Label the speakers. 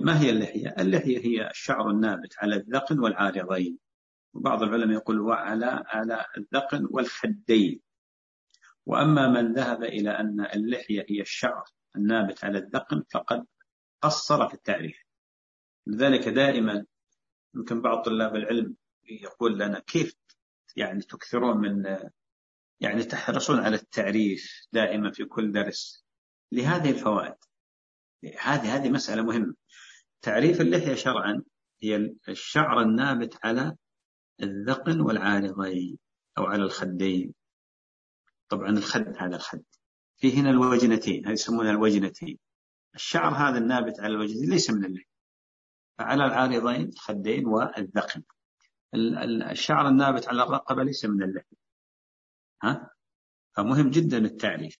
Speaker 1: ما هي اللحية؟ اللحية هي الشعر النابت على الذقن والعارضين، وبعض العلماء يقول على الذقن والخدين. وأما من ذهب إلى أن اللحية هي الشعر النابت على الذقن فقد قصر في التعريف. لذلك دائما يمكن بعض طلاب العلم يقول لنا كيف يعني تكثرون من يعني تحرصون على التعريف دائما في كل درس لهذه الفوائد. هذه مسألة مهمة. تعريف اللحية شرعا هي الشعر النابت على الذقن والعارضين أو على الخدين. طبعا الخد، هذا الخد في هنا الوجنتين، هذه يسمونها الوجنتين. الشعر هذا النابت على الوجنتين ليس من اللحية، فعلى العارضين الخدين والذقن. الشعر النابت على الرقبة ليس من اللحية. فمهم جدا التعريف.